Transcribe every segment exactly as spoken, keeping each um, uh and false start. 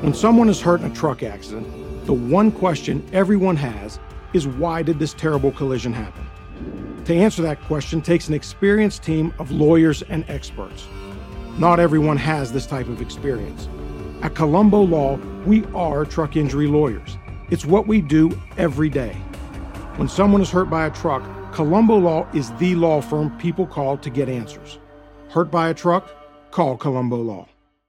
When someone is hurt in a truck accident, the one question everyone has is why did this terrible collision happen? To answer that question takes an experienced team of lawyers and experts. Not everyone has this type of experience. At Colombo Law, we are truck injury lawyers. It's what we do every day. When someone is hurt by a truck, Colombo Law is the law firm people call to get answers. Hurt by a truck? Call Colombo Law.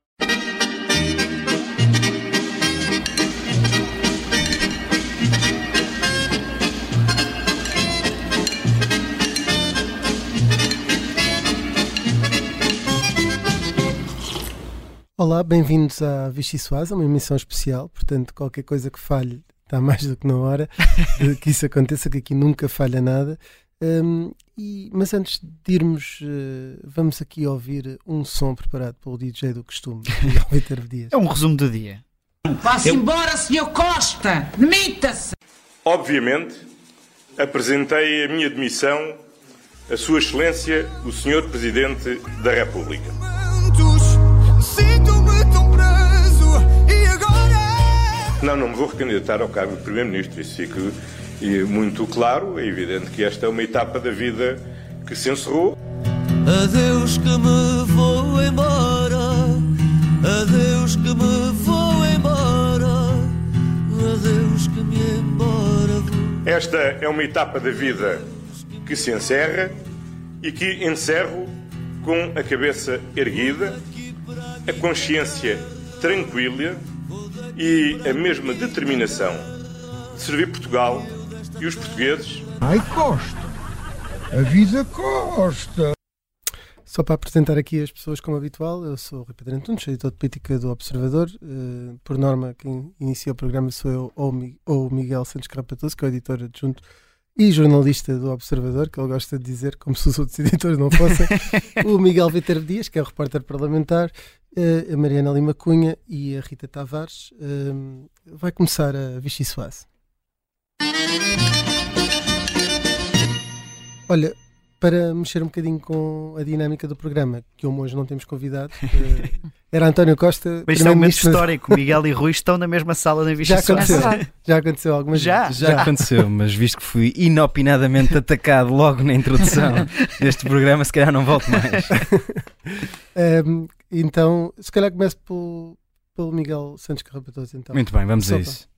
Olá, bem-vindos à Vichy Soase, uma emissão especial, portanto qualquer coisa que falhe está mais do que na hora de que isso aconteça, que aqui nunca falha nada. Um, e, mas antes de irmos, uh, vamos aqui ouvir um som preparado pelo D J do costume, Miguel Vítor Dias. É um resumo do dia. Vá-se Eu... embora, senhor Costa! Demita-se! Obviamente, apresentei a minha demissão a Sua Excelência, o senhor Presidente da República. Não, não me vou recandidatar ao cargo de Primeiro-Ministro, isso fica muito claro. É evidente que esta é uma etapa da vida que se encerrou. Adeus que me vou embora, adeus que me vou embora, adeus que me embora vou. Esta é uma etapa da vida que se encerra e que encerro com a cabeça erguida, a consciência tranquila e a mesma determinação de servir Portugal e os portugueses. Ai, Costa! A vida Costa! Só para apresentar aqui as pessoas como habitual, eu sou o Rui Pedro Antunes, editor de política do Observador. Uh, por norma, quem inicia o programa sou eu ou o Miguel Santos Carrapatoso, que é o editor adjunto e jornalista do Observador, que ele gosta de dizer, como se os outros editores não fossem, o Miguel Vítor Dias, que é o repórter parlamentar, a Mariana Lima Cunha e a Rita Tavares. Um, vai começar a Vichy Soase. Olha, para mexer um bocadinho com a dinâmica do programa, que hoje não temos convidado, uh, era António Costa. Mas isto é um momento histórico, Miguel e Rui estão na mesma sala na Vichy Soase. Já aconteceu, já aconteceu algumas já, vezes. Já, já aconteceu, mas visto que fui inopinadamente atacado logo na introdução deste programa, se calhar não volto mais. um, Então, se calhar começo pelo, pelo Miguel Santos Carrapatoso. Então. Muito bem, vamos sopa. a isso.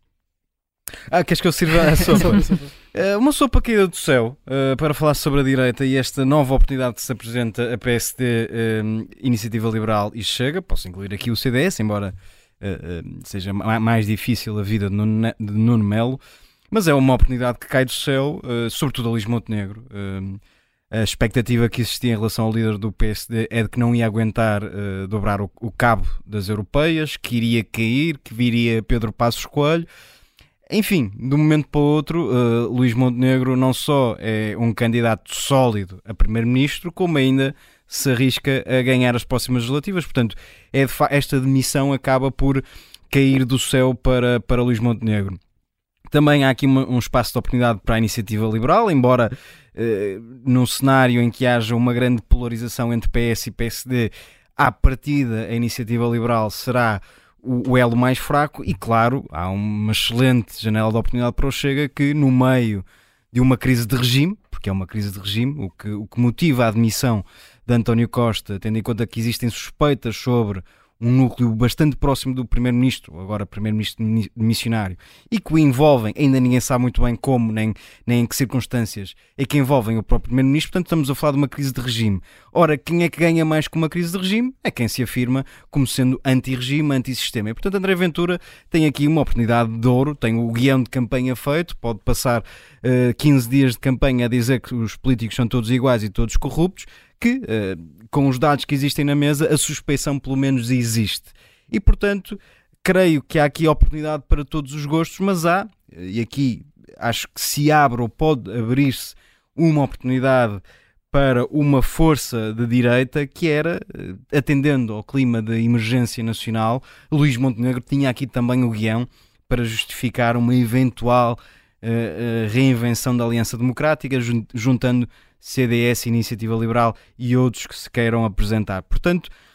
Ah, queres que eu sirva a sopa? sopa, sopa. Uh, uma sopa caída do céu, uh, para falar sobre a direita e esta nova oportunidade que se apresenta a P S D, uh, Iniciativa Liberal e Chega. Posso incluir aqui o C D S, embora uh, uh, seja mais difícil a vida de Nuno, de Nuno Melo, mas é uma oportunidade que cai do céu, uh, sobretudo a Luís Montenegro. Uh, A expectativa que existia em relação ao líder do P S D é de que não ia aguentar uh, dobrar o, o cabo das europeias, que iria cair, que viria Pedro Passos Coelho. Enfim, de um momento para o outro, uh, Luís Montenegro não só é um candidato sólido a primeiro-ministro, como ainda se arrisca a ganhar as próximas legislativas. Portanto, é de fa- esta demissão acaba por cair do céu para, para Luís Montenegro. Também há aqui uma, um espaço de oportunidade para a Iniciativa Liberal, embora eh, num cenário em que haja uma grande polarização entre P S e P S D, à partida a Iniciativa Liberal será o, o elo mais fraco e, claro, há uma excelente janela de oportunidade para o Chega que, no meio de uma crise de regime, porque é uma crise de regime, o que, o que motiva a admissão de António Costa, tendo em conta que existem suspeitas sobre um núcleo bastante próximo do Primeiro-Ministro, agora Primeiro-Ministro missionário, e que o envolvem, ainda ninguém sabe muito bem como, nem, nem em que circunstâncias, é que envolvem o próprio Primeiro-Ministro. Portanto, estamos a falar de uma crise de regime. Ora, quem é que ganha mais com uma crise de regime? É quem se afirma como sendo anti-regime, anti-sistema. E, portanto, André Ventura tem aqui uma oportunidade de ouro, tem o guião de campanha feito, pode passar uh, quinze dias de campanha a dizer que os políticos são todos iguais e todos corruptos, que, uh, com os dados que existem na mesa, a suspeição pelo menos existe. E, portanto, creio que há aqui oportunidade para todos os gostos, mas há, e aqui acho que se abre ou pode abrir-se uma oportunidade para uma força de direita que era, atendendo ao clima de emergência nacional, Luís Montenegro tinha aqui também o guião para justificar uma eventual uh, uh, reinvenção da Aliança Democrática, juntando C D S, Iniciativa Liberal e outros que se queiram apresentar. Portanto,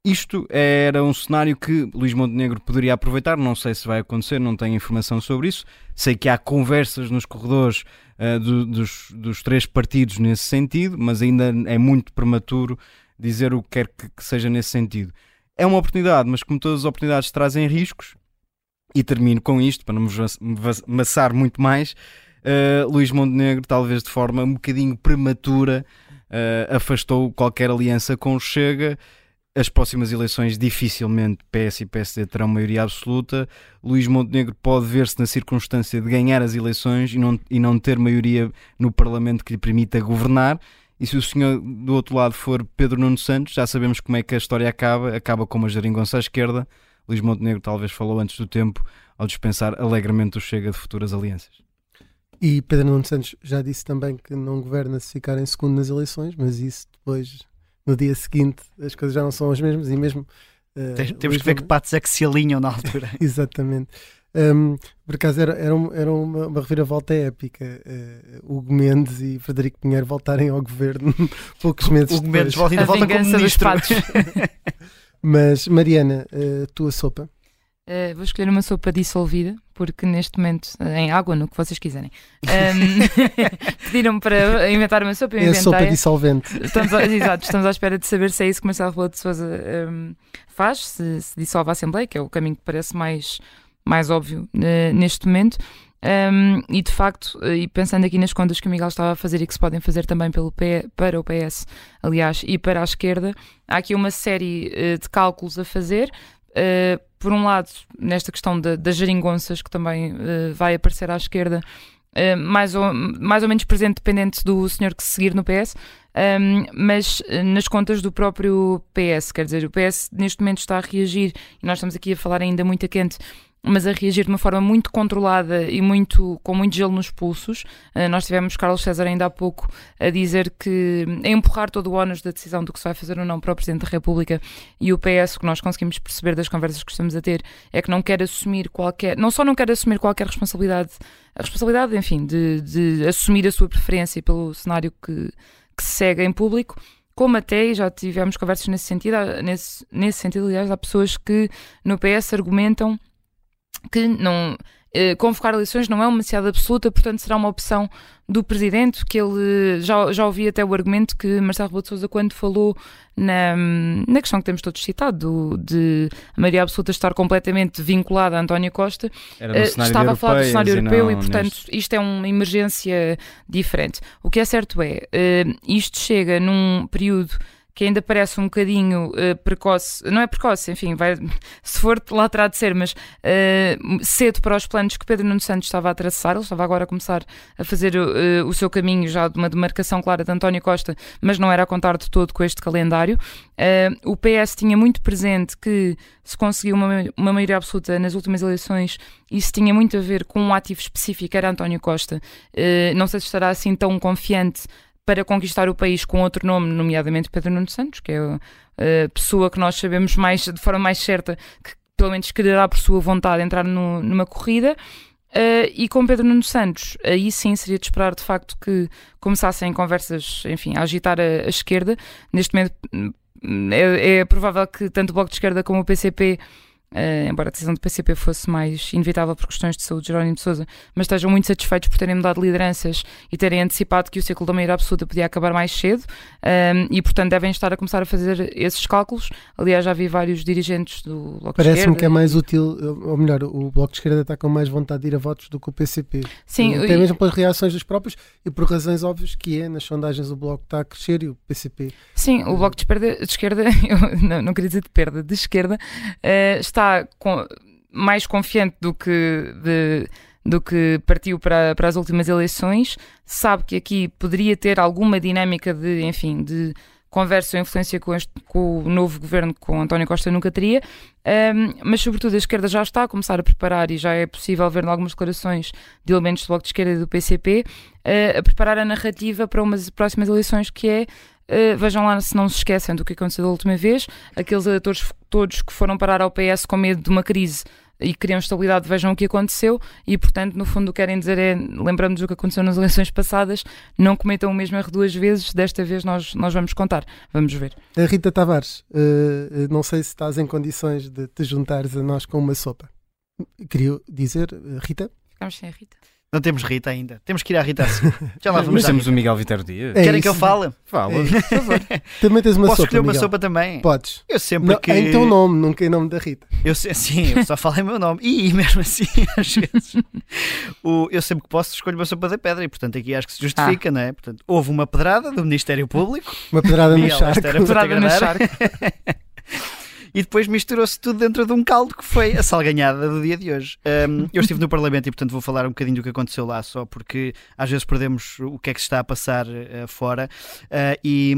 Isto era um cenário que Luís Montenegro poderia aproveitar, não sei se vai acontecer, não tenho informação sobre isso. Sei que há conversas nos corredores uh, do, dos, dos três partidos nesse sentido, mas ainda é muito prematuro dizer o que quer que, que seja nesse sentido. É uma oportunidade, mas como todas as oportunidades trazem riscos, e termino com isto, para não me maçar muito mais, uh, Luís Montenegro, talvez de forma um bocadinho prematura, uh, afastou qualquer aliança com o Chega. As próximas eleições dificilmente P S e P S D terão maioria absoluta. Luís Montenegro pode ver-se na circunstância de ganhar as eleições e não, e não ter maioria no Parlamento que lhe permita governar. E se o senhor do outro lado for Pedro Nuno Santos, já sabemos como é que a história acaba. Acaba com uma geringonça à esquerda. Luís Montenegro talvez falou antes do tempo ao dispensar alegremente o Chega de futuras alianças. E Pedro Nuno Santos já disse também que não governa se ficar em segundo nas eleições, mas isso depois... No dia seguinte as coisas já não são as mesmas e mesmo... Uh, Temos Luís que ver que patos é que se alinham na altura. Exatamente. Um, por acaso era, era, um, era uma, uma reviravolta épica. Uh, Hugo Mendes e Frederico Pinheiro voltarem ao governo poucos meses Hugo depois. Mendes volta, volta como ministro. Mas Mariana, uh, tua sopa? Uh, vou escolher uma sopa dissolvida, porque neste momento, uh, em água, no que vocês quiserem. Um, pediram-me para inventar uma sopa. Eu é a sopa dissolvente. Estamos a, exato, estamos à espera de saber se é isso que Marcelo Rebelo de Sousa um, faz, se, se dissolve a Assembleia, que é o caminho que parece mais, mais óbvio uh, neste momento. Um, e de facto, e pensando aqui nas contas que o Miguel estava a fazer e que se podem fazer também pelo P, para o P S, aliás, e para a esquerda, há aqui uma série uh, de cálculos a fazer. Uh, por um lado, nesta questão de, das geringonças, que também uh, vai aparecer à esquerda, uh, mais, ou, mais ou menos presente, dependente do senhor que se seguir no P S, um, mas uh, nas contas do próprio P S, quer dizer, o P S neste momento está a reagir, e nós estamos aqui a falar ainda muito a quente, mas a reagir de uma forma muito controlada e muito, com muito gelo nos pulsos. Uh, nós tivemos Carlos César ainda há pouco a dizer que, a empurrar todo o ónus da decisão do que se vai fazer ou não para o Presidente da República, e o P S, o que nós conseguimos perceber das conversas que estamos a ter, é que não quer assumir qualquer, não só não quer assumir qualquer responsabilidade, a responsabilidade, enfim, de, de assumir a sua preferência pelo cenário que, que se segue em público, como até, e já tivemos conversas nesse sentido, nesse, nesse sentido, aliás, há pessoas que no P S argumentam que não, eh, convocar eleições não é uma necessidade absoluta, portanto será uma opção do Presidente, que ele, já, já ouvi até o argumento que Marcelo Rebelo de Sousa, quando falou na, na questão que temos todos citado, do, de a maioria absoluta estar completamente vinculada a António Costa, eh, estava a falar do cenário europeu e, portanto, neste... isto é uma emergência diferente. O que é certo é, eh, isto chega num período que ainda parece um bocadinho uh, precoce, não é precoce, enfim, vai, se for lá terá de ser, mas uh, cedo para os planos que Pedro Nuno Santos estava a traçar. Ele estava agora a começar a fazer uh, o seu caminho já de uma demarcação clara de António Costa, mas não era a contar de todo com este calendário. Uh, o P S tinha muito presente que se conseguiu uma, uma maioria absoluta nas últimas eleições, isso tinha muito a ver com um ativo específico, era António Costa. Uh, não sei se estará assim tão confiante para conquistar o país com outro nome, nomeadamente Pedro Nuno Santos, que é a pessoa que nós sabemos mais, de forma mais certa, que pelo menos quererá por sua vontade entrar no, numa corrida. Uh, e com Pedro Nuno Santos, aí sim seria de esperar de facto que começassem conversas, enfim, a agitar a, a esquerda. Neste momento é, é provável que tanto o Bloco de Esquerda como o P C P, Uh, embora a decisão do P C P fosse mais inevitável por questões de saúde de Jerónimo de Sousa, mas estejam muito satisfeitos por terem mudado lideranças e terem antecipado que o ciclo da maioria absoluta podia acabar mais cedo, um, e portanto devem estar a começar a fazer esses cálculos. Aliás, já vi vários dirigentes do Bloco de Esquerda. Parece-me que é mais útil, ou melhor, o Bloco de Esquerda está com mais vontade de ir a votos do que o P C P. Sim, até mesmo pelas reações dos próprios e por razões óbvias, que é, nas sondagens o Bloco está a crescer e o P C P... Sim, o Bloco de Esquerda, de esquerda eu não, não queria dizer de perda, de esquerda, uh, está com, mais confiante do que, de, do que partiu para, para as últimas eleições, sabe que aqui poderia ter alguma dinâmica de, enfim, de conversa ou influência com, este, com o novo governo, com António Costa nunca teria, um, mas sobretudo a esquerda já está a começar a preparar, e já é possível ver em algumas declarações de elementos do Bloco de Esquerda e do P C P, uh, a preparar a narrativa para umas próximas eleições, que é Uh, vejam lá se não se esquecem do que aconteceu da última vez. Aqueles eleitores todos que foram parar ao P S com medo de uma crise e queriam estabilidade, vejam o que aconteceu e, portanto, no fundo o que querem dizer é, lembrando-nos do que aconteceu nas eleições passadas, não cometam o mesmo erro duas vezes, desta vez nós, nós vamos contar, vamos ver. A Rita Tavares, uh, não sei se estás em condições de te juntares a nós com uma sopa. Queria dizer, Rita? Ficamos sem a Rita. Não temos Rita ainda. Temos que ir à Rita assim. Já lá vamos. Mas temos o Miguel Vitero Dias. É Querem isso. que eu fale? Fala. É. Por favor. Também tens uma Posso sopa, escolher uma Miguel? sopa também? Podes. Eu sempre Não, que... Em teu nome, nunca em nome da Rita. Eu, se- sim, eu só falei o meu nome. E mesmo assim, às vezes, o, eu sempre que posso escolho uma sopa da pedra e, portanto, aqui acho que se justifica, não é? Portanto, houve uma pedrada do Ministério Público. Uma pedrada no Miguel, esta charco. era para te Pedrada no agradar. charco. E depois misturou-se tudo dentro de um caldo que foi a salganhada do dia de hoje. Um, eu estive no Parlamento e, portanto, vou falar um bocadinho do que aconteceu lá, só porque às vezes perdemos o que é que se está a passar uh, fora. Uh, e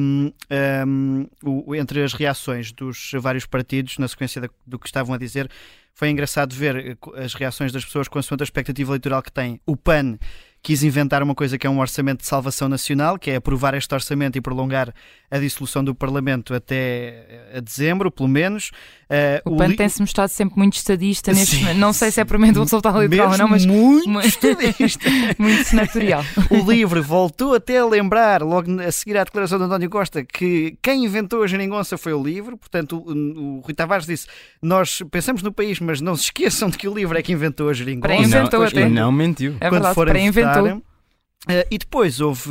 um, o, entre as reações dos vários partidos, na sequência da, do que estavam a dizer, foi engraçado ver as reações das pessoas consoante a expectativa eleitoral que têm. O P A N quis inventar uma coisa que é um orçamento de salvação nacional, que é aprovar este orçamento e prolongar a dissolução do Parlamento até a dezembro, pelo menos. Uh, O P A N li... tem-se mostrado sempre muito estadista neste Sim, momento. Não sei se é propriamente um resultado eleitoral ou não, mas muito muito- estadista. muito senatorial. O LIVRE voltou até a lembrar, logo a seguir à declaração de António Costa, que quem inventou a geringonça foi o LIVRE. Portanto, o, o Rui Tavares disse, nós pensamos no país, mas não se esqueçam de que o LIVRE é que inventou a geringonça. Para inventou não, até. e não mentiu. É Quando verdade, forem para inventou. votar. Uh, e depois houve,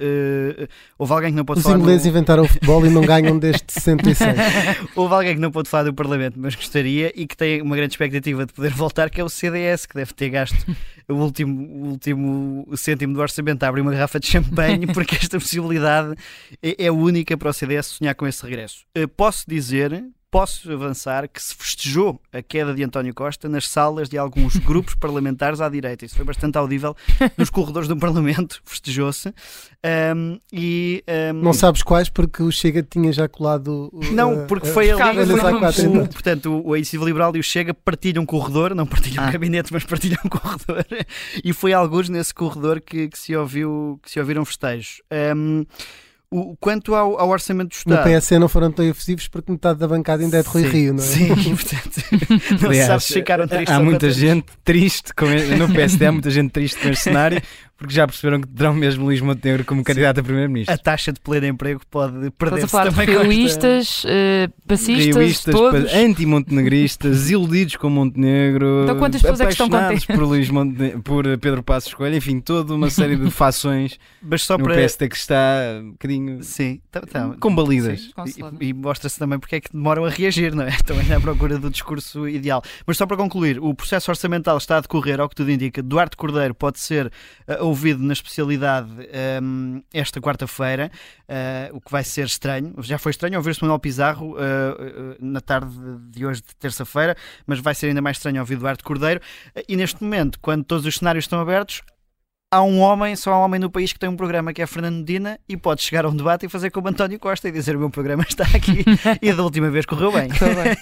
uh, houve alguém que não pode Os falar do... ingleses inventaram o futebol e não ganham desde sessenta e seis. Houve alguém que não pôde falar do Parlamento, mas gostaria e que tem uma grande expectativa de poder voltar, que é o C D S, que deve ter gasto o último, o último cêntimo do orçamento a abrir uma garrafa de champanhe, porque esta possibilidade é, é única para o C D S sonhar com esse regresso. Uh, posso dizer... Posso avançar que se festejou a queda de António Costa nas salas de alguns grupos parlamentares à direita. Isso foi bastante audível nos corredores do Parlamento, festejou-se. Um, e, um, Não sabes quais, porque o Chega tinha já colado. o- Não, a- porque a- foi ali. Cada eles há quatro, o, então. portanto, o Iniciativa Liberal e o Chega partilham um corredor, não partilham Ah. gabinete, mas partilham um corredor. E foi alguns nesse corredor que, que, se, ouviu, que se ouviram festejos. Um, o, quanto ao, ao Orçamento do No Estado. P S C não foram tão efusivos porque metade da bancada ainda é de Rui Sim, Rio, não é? Sim, portanto, não se Aliás, sabe se ficaram tristes há ou muita contentes. gente triste com este, no P S D há muita gente triste com este cenário, porque já perceberam que terão mesmo Luís Montenegro como candidato a primeiro-ministro. A taxa de pleno emprego pode Estás a perder-se falar de também com esta- rioístas, eh, passistas, Rioístas, todos. pa- anti-montenegristas, iludidos com Montenegro, Então quantas pessoas é que estão apaixonados contentes? por, Luís Monte- por Pedro Passos Coelho, enfim, toda uma série de fações Mas só no para... P S D que está um bocadinho Sim, tá, tá. combalidas. Sim, consolado. E, e mostra-se também porque é que demoram a reagir, não é? Estão ainda à procura do discurso ideal. Mas só para concluir, o processo orçamental está a decorrer, ao que tudo indica. Duarte Cordeiro pode ser uh, ouvido na especialidade um, esta quarta-feira, uh, o que vai ser estranho. Já foi estranho ouvir-se Manuel Pizarro uh, uh, na tarde de hoje, de terça-feira, mas vai ser ainda mais estranho ouvir Duarte Cordeiro. Uh, e neste momento, quando todos os cenários estão abertos, há um homem, só há um homem no país que tem um programa que é Fernando Medina e pode chegar a um debate e fazer como António Costa e dizer o meu programa está aqui e da última vez correu bem.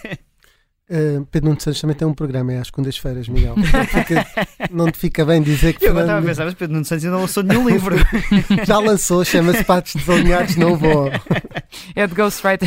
Uh, Pedro Nuno Santos também tem um programa, é às segundas-feiras, Miguel. Não, fica- não te fica bem dizer que Eu agora estava a Fernando pensar, mas Pedro Nuno Santos ainda não lançou nenhum livro. já lançou, chama-se Patos Desalinhados, não vou. É de Ghostwriter.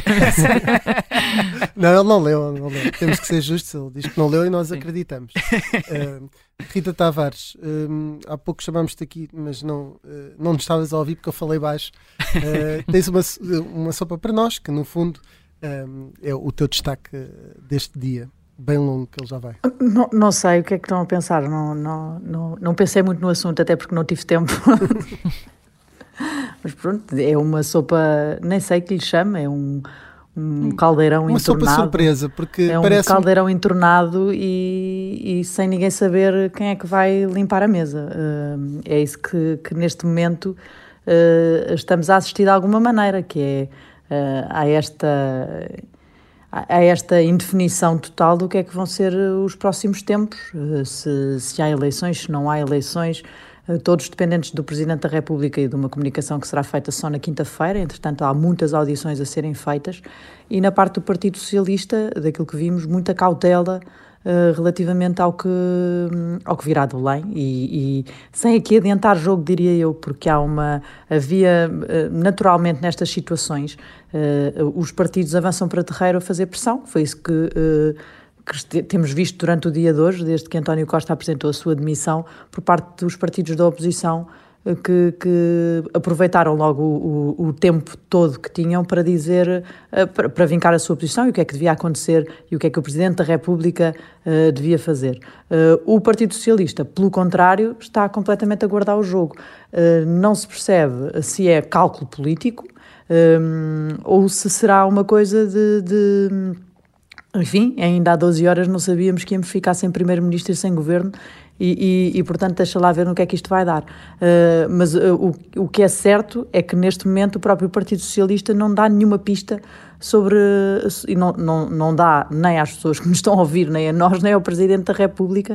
Não, ele não leu, ele não leu. Temos que ser justos, ele diz que não leu e nós Sim. acreditamos. Uh, Rita Tavares, um, há pouco chamámos-te aqui, mas não, uh, não nos estavas a ouvir porque eu falei baixo. Uh, tens uma, uma sopa para nós, que no fundo um, é o teu destaque uh, deste dia, bem longo que ele já vai. Não, não sei o que é que estão a pensar, não, não, não, não pensei muito no assunto, até porque não tive tempo. Mas pronto, é uma sopa, nem sei que lhe chama, é um, um caldeirão Uma sopa entornado. surpresa, porque É um parece caldeirão entornado e, e sem ninguém saber quem é que vai limpar a mesa. Uh, é isso que, que neste momento uh, estamos a assistir de alguma maneira, que é uh, a esta... a esta indefinição total do que é que vão ser os próximos tempos, se, se há eleições, se não há eleições, todos dependentes do Presidente da República e de uma comunicação que será feita só na quinta-feira. Entretanto, há muitas audições a serem feitas. E na parte do Partido Socialista, daquilo que vimos, muita cautela uh, relativamente ao que, ao que virá de Belém. E, e sem aqui adiantar jogo, diria eu, porque há uma, havia uh, naturalmente nestas situações, uh, os partidos avançam para terreiro a fazer pressão. Foi isso que... Uh, que temos visto durante o dia de hoje, desde que António Costa apresentou a sua demissão, por parte dos partidos da oposição, que, que aproveitaram logo o, o, o tempo todo que tinham para dizer, para, para vincar a sua posição e o que é que devia acontecer e o que é que o Presidente da República uh, devia fazer. Uh, o Partido Socialista, pelo contrário, está completamente a guardar o jogo. Uh, não se percebe se é cálculo político um, ou se será uma coisa de... de Enfim, ainda há doze horas não sabíamos que íamos ficar sem primeiro-ministro e sem governo e, e, e, portanto, deixa lá ver no que é que isto vai dar. Uh, mas uh, o, o que é certo é que, neste momento, o próprio Partido Socialista não dá nenhuma pista sobre... e não, não, não dá nem às pessoas que nos estão a ouvir, nem a nós, nem ao Presidente da República, uh,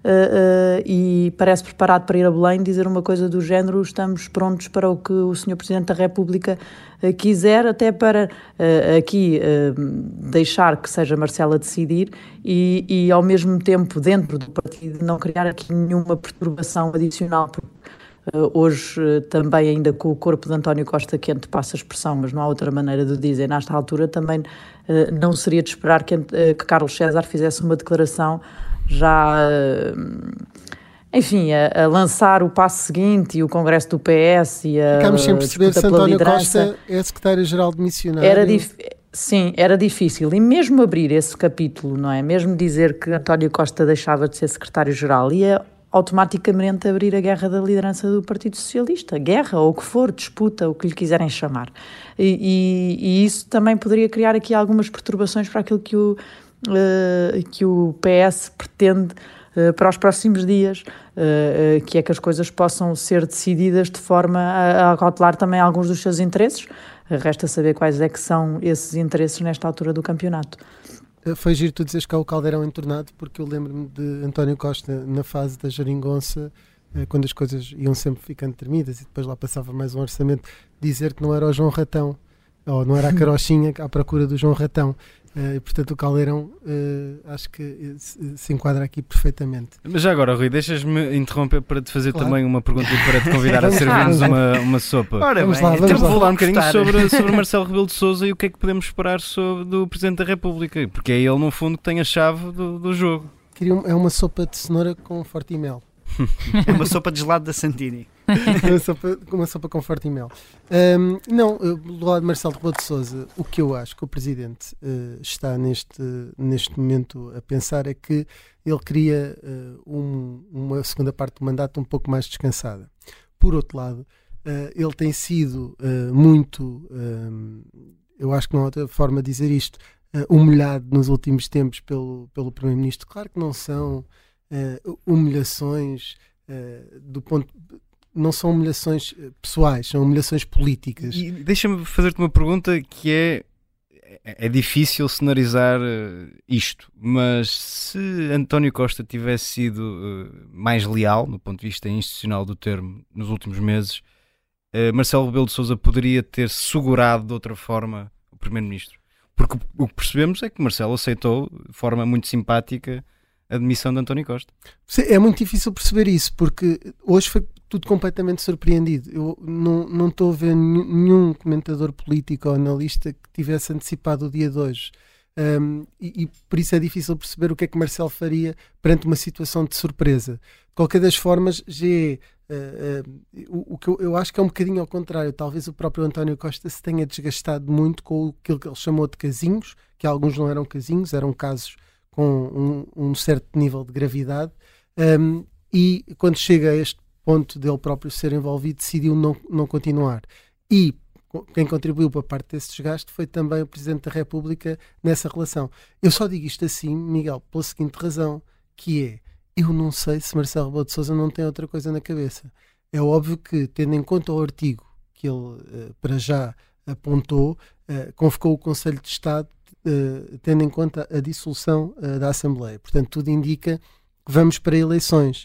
uh, e parece preparado para ir a Belém dizer uma coisa do género: estamos prontos para o que o senhor Presidente da República uh, quiser, até para uh, aqui uh, deixar que seja Marcelo a decidir e, e, ao mesmo tempo, dentro do partido, não criar aqui nenhuma perturbação adicional. Uh, hoje, uh, também ainda com o corpo de António Costa quente, passa a expressão, mas não há outra maneira de dizer, nesta altura também uh, não seria de esperar que, uh, que Carlos César fizesse uma declaração já, uh, enfim, a, a lançar o passo seguinte e o congresso do P S e a Ficámos sem perceber se António liderança. Costa é secretário-geral de missionário. Era dif... Sim, era difícil. E mesmo abrir esse capítulo, não é? Mesmo dizer que António Costa deixava de ser secretário-geral, ia automaticamente abrir a guerra da liderança do Partido Socialista. Guerra, ou o que for, disputa, o que lhe quiserem chamar. E, e, e isso também poderia criar aqui algumas perturbações para aquilo que o, uh, que o P S pretende uh, para os próximos dias, uh, uh, que é que as coisas possam ser decididas de forma a, a cautelar também alguns dos seus interesses. Resta saber quais é que são esses interesses nesta altura do campeonato. Foi giro tu dizes que há o caldeirão entornado, porque eu lembro-me de António Costa na fase da geringonça, quando as coisas iam sempre ficando tremidas e depois lá passava mais um orçamento, dizer que não era o João Ratão, ou não era a carochinha à procura do João Ratão. E, portanto, o caldeirão uh, acho que se, se enquadra aqui perfeitamente. Mas já agora, Rui, deixas-me interromper para te fazer claro. também uma pergunta e para te convidar a servir-nos uma, uma sopa. Ora, vamos bem, lá, vamos Temos lá. de falar um bocadinho sobre, sobre Marcelo Rebelo de Sousa e o que é que podemos esperar sobre, do Presidente da República, porque é ele, no fundo, que tem a chave do, do jogo. Queria um, é uma sopa de cenoura com forte e mel. É uma sopa de gelado da Santini. uma, sopa, uma sopa com forte e mel. Um, não, do lado de Marcelo Rebelo de Sousa, o que eu acho que o Presidente uh, está neste, neste momento a pensar é que ele queria uh, um, uma segunda parte do mandato um pouco mais descansada. Por outro lado, uh, ele tem sido uh, muito, um, eu acho que não há outra forma de dizer isto, uh, humilhado nos últimos tempos pelo, pelo Primeiro-Ministro. Claro que não são uh, humilhações uh, do ponto... não são humilhações pessoais, são humilhações políticas. E deixa-me fazer-te uma pergunta que é, é difícil cenarizar isto, mas se António Costa tivesse sido uh, mais leal, no ponto de vista institucional do termo, nos últimos meses, uh, Marcelo Rebelo de Sousa poderia ter segurado de outra forma o Primeiro-Ministro. Porque o, o que percebemos é que Marcelo aceitou de forma muito simpática a demissão de António Costa. É muito difícil perceber isso, porque hoje foi tudo completamente surpreendido. Eu não, não estou a ver nenhum comentador político ou analista que tivesse antecipado o dia de hoje. Um, e, e por isso é difícil perceber o que é que Marcelo faria perante uma situação de surpresa. De qualquer das formas, já é, uh, uh, o, o que eu, eu acho que é um bocadinho ao contrário. Talvez o próprio António Costa se tenha desgastado muito com aquilo que ele chamou de casinhos, que alguns não eram casinhos, eram casos com um, um certo nível de gravidade, um, e quando chega a este ponto dele próprio ser envolvido, decidiu não, não continuar. E quem contribuiu para a parte desse desgaste foi também o Presidente da República nessa relação. Eu só digo isto assim, Miguel, pela seguinte razão, que é, eu não sei se Marcelo Rebelo de Sousa não tem outra coisa na cabeça. É óbvio que, tendo em conta o artigo que ele, uh, para já, apontou, uh, convocou o Conselho de Estado, uh, tendo em conta a dissolução uh, da Assembleia. Portanto, tudo indica que vamos para eleições.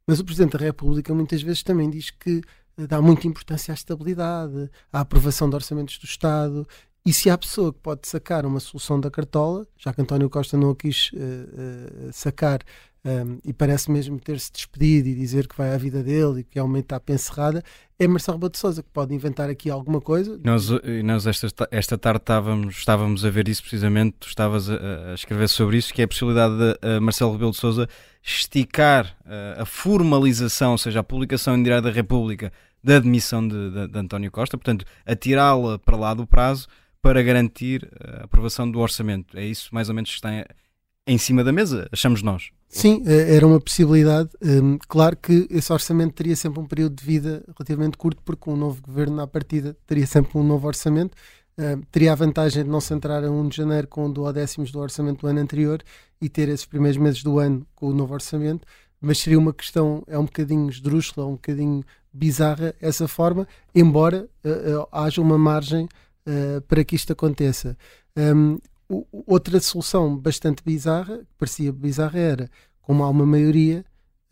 Mas o Presidente da República muitas vezes também diz que dá muita importância à estabilidade, à aprovação de orçamentos do Estado, e se há pessoa que pode sacar uma solução da cartola, já que António Costa não a quis uh, uh, sacar, um, e parece mesmo ter-se despedido e dizer que vai à vida dele e que é uma etapa encerrada, é Marcelo Rebelo de Sousa que pode inventar aqui alguma coisa. Nós, nós esta, esta tarde estávamos, estávamos a ver isso precisamente, tu estavas a, a escrever sobre isso, que é a possibilidade de uh, Marcelo Rebelo de Sousa esticar uh, a formalização, ou seja, a publicação em Diário da República da admissão de, de, de António Costa, portanto, atirá-la para lá do prazo para garantir a aprovação do orçamento. É isso mais ou menos que está em, em cima da mesa, achamos nós. Sim, era uma possibilidade. Um, claro que esse orçamento teria sempre um período de vida relativamente curto, porque um novo governo à partida teria sempre um novo orçamento. Um, teria a vantagem de não se entrar a primeiro de janeiro com duodécimos do orçamento do ano anterior e ter esses primeiros meses do ano com o novo orçamento, mas seria uma questão, é um bocadinho esdrúxula, um bocadinho bizarra essa forma, embora uh, uh, haja uma margem uh, para que isto aconteça. Um, o, outra solução bastante bizarra, que parecia bizarra, era, como há uma maioria,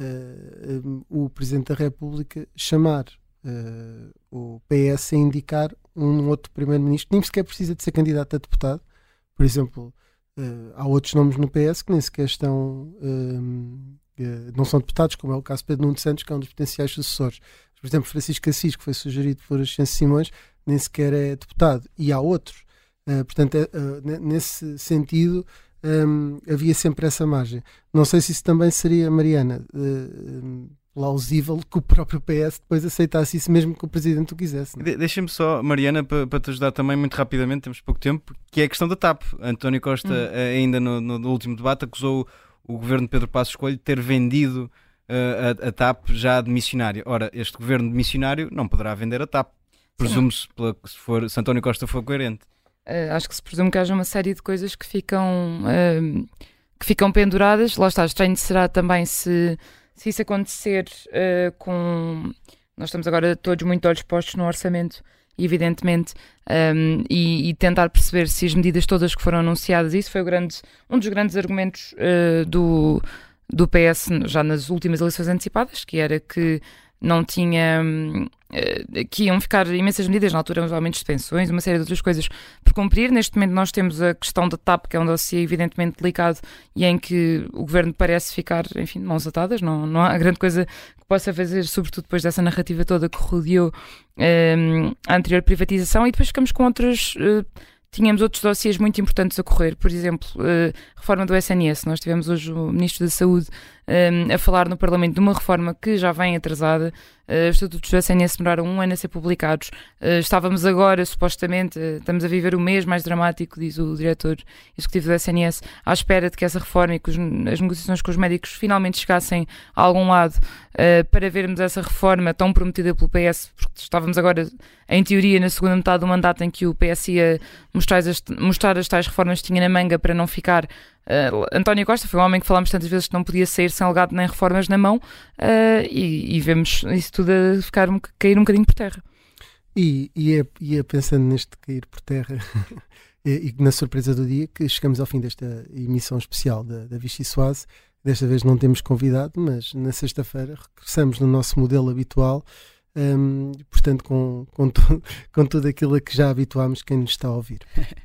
uh, um, o Presidente da República chamar uh, o P S a indicar um outro Primeiro-Ministro, nem sequer precisa de ser candidato a deputado. Por exemplo, uh, há outros nomes no P S que nem sequer estão, um, uh, não são deputados, como é o caso de Pedro Nuno Santos, que é um dos potenciais sucessores. Por exemplo, Francisco Assis, que foi sugerido por Ascenso Simões, nem sequer é deputado. E há outros. Uh, portanto, é, uh, nesse sentido, um, havia sempre essa margem. Não sei se isso também seria, Mariana, uh, plausível que o próprio P S depois aceitasse isso mesmo que o Presidente o quisesse. De Deixa-me só, Mariana, para, para te ajudar também muito rapidamente, temos pouco tempo, que é a questão da T A P. António Costa, hum. ainda no, no, no último debate, acusou o governo de Pedro Passos Coelho de ter vendido uh, a, a T A P já de missionário. Ora, este governo de missionário não poderá vender a T A P. Presume-se, se, for, se António Costa for coerente. Uh, acho que se presume que haja uma série de coisas que ficam, uh, que ficam penduradas. Lá está, estranho será também se... Se isso acontecer uh, com... Nós estamos agora todos muito olhos postos no orçamento, evidentemente, um, e, e tentar perceber se as medidas todas que foram anunciadas, isso foi o grande, um dos grandes argumentos uh, do, do P S já nas últimas eleições antecipadas, que era que não tinha... Uh, que iam ficar imensas medidas, na altura os aumentos de pensões, uma série de outras coisas por cumprir. Neste momento nós temos a questão da T A P, que é um dossiê evidentemente delicado e em que o Governo parece ficar, enfim, de mãos atadas, não, não há grande coisa que possa fazer, sobretudo depois dessa narrativa toda que rodeou um, a anterior privatização, e depois ficamos com outras... Uh, Tínhamos outros dossiês muito importantes a correr, por exemplo, uh, reforma do S N S. Nós tivemos hoje o Ministro da Saúde um, a falar no Parlamento de uma reforma que já vem atrasada. Uh, os estatutos do S N S demoraram um ano a ser publicados. Uh, estávamos agora, supostamente, uh, estamos a viver o mês mais dramático, diz o diretor executivo do S N S, à espera de que essa reforma e que os, as negociações com os médicos finalmente chegassem a algum lado uh, para vermos essa reforma tão prometida pelo P S, porque estávamos agora, em teoria, na segunda metade do mandato em que o P S ia mostrar as, mostrar as tais reformas que tinha na manga para não ficar... Uh, António Costa foi um homem que falámos tantas vezes que não podia sair sem legado nem reformas na mão, uh, e, e vemos isso tudo a ficar um, cair um bocadinho por terra. E, e, é, e é pensando neste cair por terra e, e na surpresa do dia que chegamos ao fim desta emissão especial da, da Vichy Soase. Desta vez não temos convidado, mas na sexta-feira regressamos no nosso modelo habitual, um, portanto com, com, tu, com tudo aquilo a que já habituámos quem nos está a ouvir.